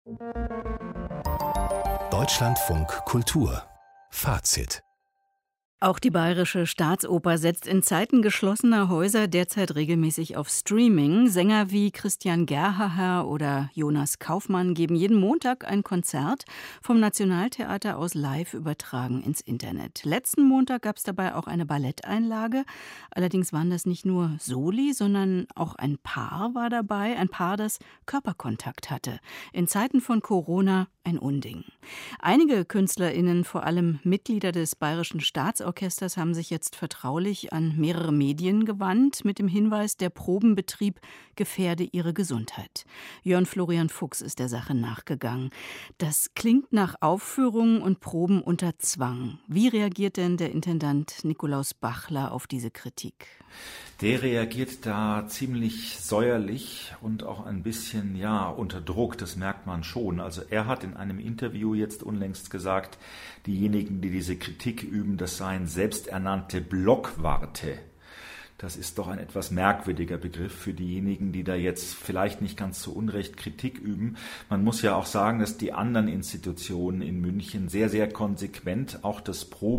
Deutschlandfunk Kultur Fazit. Auch die Bayerische Staatsoper setzt in Zeiten geschlossener Häuser derzeit regelmäßig auf Streaming. Sänger wie Christian Gerhaher oder Jonas Kaufmann geben jeden Montag ein Konzert vom Nationaltheater aus live übertragen ins Internet. Letzten Montag gab es dabei auch eine Balletteinlage. Allerdings waren das nicht nur Soli, sondern auch ein Paar war dabei. Ein Paar, das Körperkontakt hatte. In Zeiten von Corona ein Unding. Einige KünstlerInnen, vor allem Mitglieder des Bayerischen Staatsorchesters, haben sich jetzt vertraulich an mehrere Medien gewandt mit dem Hinweis, der Probenbetrieb gefährde ihre Gesundheit. Jörn Florian Fuchs ist der Sache nachgegangen. Das klingt nach Aufführungen und Proben unter Zwang. Wie reagiert denn der Intendant Nikolaus Bachler auf diese Kritik? Der reagiert da ziemlich säuerlich und auch ein bisschen, unter Druck, das merkt man schon. Also er hat in einem Interview jetzt unlängst gesagt, diejenigen, die diese Kritik üben, das seien selbsternannte Blockwarte. Das ist doch ein etwas merkwürdiger Begriff für diejenigen, die da jetzt vielleicht nicht ganz zu Unrecht Kritik üben. Man muss ja auch sagen, dass die anderen Institutionen in München sehr, sehr konsequent auch das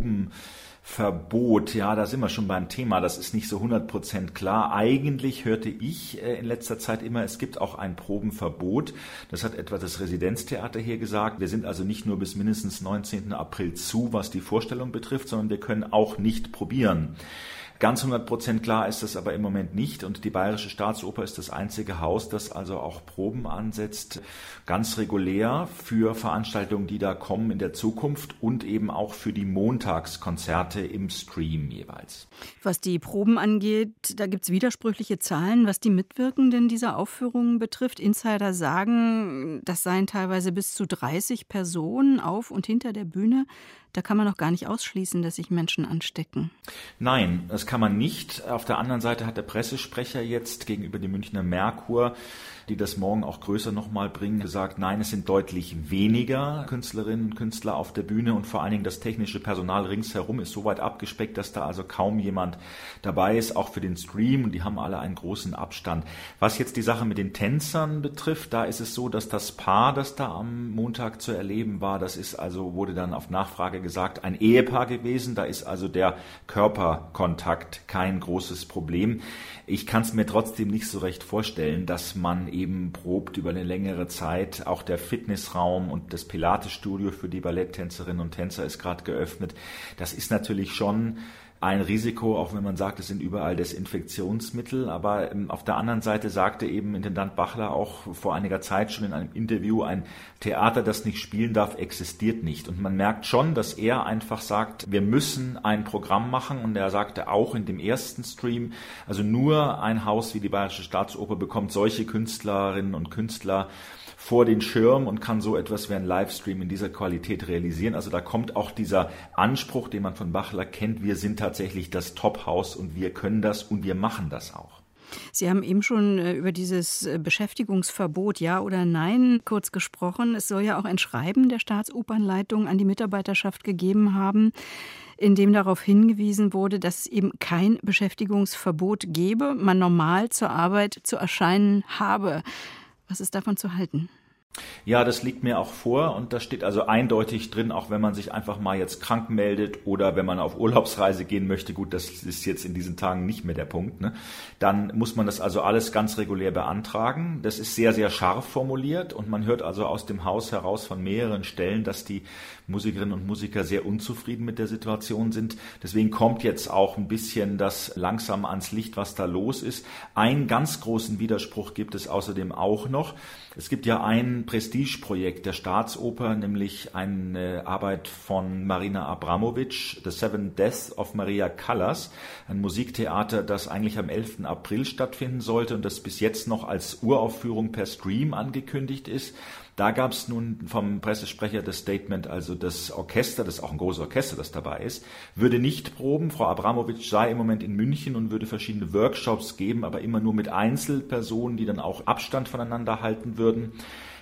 Probenverbot, da sind wir schon beim Thema, das ist nicht so 100% klar. Eigentlich hörte ich in letzter Zeit immer, es gibt auch ein Probenverbot. Das hat etwa das Residenztheater hier gesagt. Wir sind also nicht nur bis mindestens 19. April zu, was die Vorstellung betrifft, sondern wir können auch nicht probieren. Ganz 100% klar ist das aber im Moment nicht und die Bayerische Staatsoper ist das einzige Haus, das also auch Proben ansetzt, ganz regulär für Veranstaltungen, die da kommen in der Zukunft und eben auch für die Montagskonzerte im Stream jeweils. Was die Proben angeht, da gibt es widersprüchliche Zahlen, was die Mitwirkenden dieser Aufführungen betrifft. Insider sagen, das seien teilweise bis zu 30 Personen auf und hinter der Bühne. Da kann man noch gar nicht ausschließen, dass sich Menschen anstecken. Nein, das kann man nicht. Auf der anderen Seite hat der Pressesprecher jetzt gegenüber dem Münchner Merkur, die das morgen auch größer nochmal bringen, gesagt, nein, es sind deutlich weniger Künstlerinnen und Künstler auf der Bühne und vor allen Dingen das technische Personal ringsherum ist so weit abgespeckt, dass da also kaum jemand dabei ist, auch für den Stream, und die haben alle einen großen Abstand. Was jetzt die Sache mit den Tänzern betrifft, da ist es so, dass das Paar, das da am Montag zu erleben war, das ist also, wurde dann auf Nachfrage gesagt, ein Ehepaar gewesen, da ist also der Körperkontakt kein großes Problem. Ich kann es mir trotzdem nicht so recht vorstellen, dass man eben probt über eine längere Zeit. Auch der Fitnessraum und das Pilatesstudio für die Balletttänzerinnen und Tänzer ist gerade geöffnet. Das ist natürlich schon ein Risiko, auch wenn man sagt, es sind überall Desinfektionsmittel. Aber auf der anderen Seite sagte eben Intendant Bachler auch vor einiger Zeit schon in einem Interview, ein Theater, das nicht spielen darf, existiert nicht. Und man merkt schon, dass er einfach sagt, wir müssen ein Programm machen. Und er sagte auch in dem ersten Stream, also nur ein Haus wie die Bayerische Staatsoper bekommt solche Künstlerinnen und Künstler vor den Schirm und kann so etwas wie ein Livestream in dieser Qualität realisieren. Also da kommt auch dieser Anspruch, den man von Bachler kennt, wir sind tatsächlich das Top-Haus und wir können das und wir machen das auch. Sie haben eben schon über dieses Beschäftigungsverbot Ja oder Nein kurz gesprochen. Es soll ja auch ein Schreiben der Staatsopernleitung an die Mitarbeiterschaft gegeben haben, in dem darauf hingewiesen wurde, dass es eben kein Beschäftigungsverbot gebe, man normal zur Arbeit zu erscheinen habe. Was ist davon zu halten? Ja, das liegt mir auch vor und da steht also eindeutig drin, auch wenn man sich einfach mal jetzt krank meldet oder wenn man auf Urlaubsreise gehen möchte, gut, das ist jetzt in diesen Tagen nicht mehr der Punkt, ne? Dann muss man das also alles ganz regulär beantragen. Das ist sehr, sehr scharf formuliert und man hört also aus dem Haus heraus von mehreren Stellen, dass die Musikerinnen und Musiker sehr unzufrieden mit der Situation sind. Deswegen kommt jetzt auch ein bisschen das langsam ans Licht, was da los ist. Einen ganz großen Widerspruch gibt es außerdem auch noch. Es gibt ja ein Prestigeprojekt der Staatsoper, nämlich eine Arbeit von Marina Abramovic, The Seven Deaths of Maria Callas, ein Musiktheater, das eigentlich am 11. April stattfinden sollte und das bis jetzt noch als Uraufführung per Stream angekündigt ist. Da gab es nun vom Pressesprecher das Statement, also das Orchester, das ist auch ein großes Orchester, das dabei ist, würde nicht proben. Frau Abramovic sei im Moment in München und würde verschiedene Workshops geben, aber immer nur mit Einzelpersonen, die dann auch Abstand voneinander halten würden.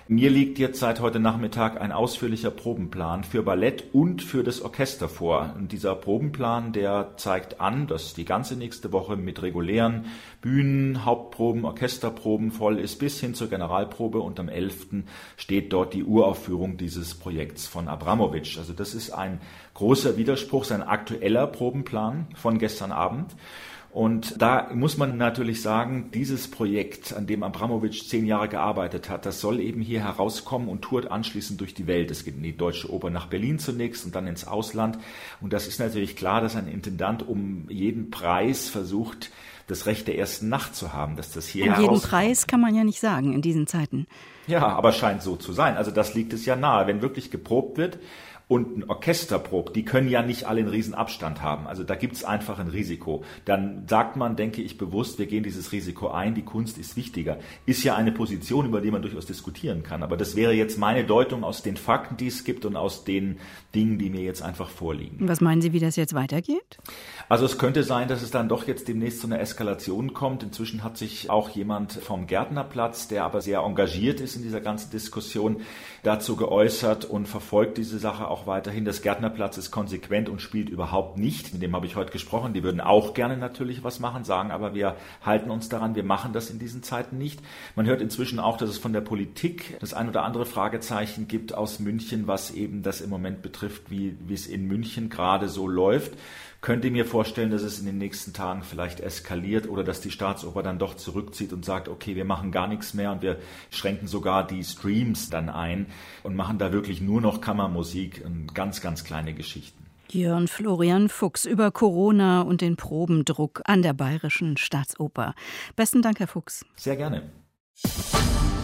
Mir liegt jetzt seit heute Nachmittag ein ausführlicher Probenplan für Ballett und für das Orchester vor. Und dieser Probenplan, der zeigt an, dass die ganze nächste Woche mit regulären Bühnen, Hauptproben, Orchesterproben voll ist, bis hin zur Generalprobe. Und am 11. steht dort die Uraufführung dieses Projekts von Abramowitsch. Also das ist ein großer Widerspruch, sein aktueller Probenplan von gestern Abend. Und da muss man natürlich sagen, dieses Projekt, an dem Abramowitsch 10 Jahre gearbeitet hat, das soll eben hier herauskommen und tourt anschließend durch die Welt. Es geht in die Deutsche Oper nach Berlin zunächst und dann ins Ausland. Und das ist natürlich klar, dass ein Intendant um jeden Preis versucht, das Recht der ersten Nacht zu haben, dass das hier herauskommt. Um jeden Preis kann man ja nicht sagen in diesen Zeiten. Ja, aber scheint so zu sein. Also das liegt es ja nahe. Wenn wirklich geprobt wird, und ein Orchester probt, die können ja nicht alle einen riesen Abstand haben. Also da gibt's einfach ein Risiko. Dann sagt man, denke ich bewusst, wir gehen dieses Risiko ein, die Kunst ist wichtiger. Ist ja eine Position, über die man durchaus diskutieren kann. Aber das wäre jetzt meine Deutung aus den Fakten, die es gibt und aus den Dingen, die mir jetzt einfach vorliegen. Was meinen Sie, wie das jetzt weitergeht? Also es könnte sein, dass es dann doch jetzt demnächst zu einer Eskalation kommt. Inzwischen hat sich auch jemand vom Gärtnerplatz, der aber sehr engagiert ist in dieser ganzen Diskussion, dazu geäußert und verfolgt diese Sache auch weiterhin. Das Gärtnerplatz ist konsequent und spielt überhaupt nicht. Mit dem habe ich heute gesprochen. Die würden auch gerne natürlich was machen, sagen aber, wir halten uns daran, wir machen das in diesen Zeiten nicht. Man hört inzwischen auch, dass es von der Politik das ein oder andere Fragezeichen gibt aus München, was eben das im Moment betrifft, wie es in München gerade so läuft. Könnte mir vorstellen, dass es in den nächsten Tagen vielleicht eskaliert oder dass die Staatsoper dann doch zurückzieht und sagt, okay, wir machen gar nichts mehr und wir schränken sogar die Streams dann ein und machen da wirklich nur noch Kammermusik und ganz, ganz kleine Geschichten. Jörn Florian Fuchs über Corona und den Probendruck an der Bayerischen Staatsoper. Besten Dank, Herr Fuchs. Sehr gerne.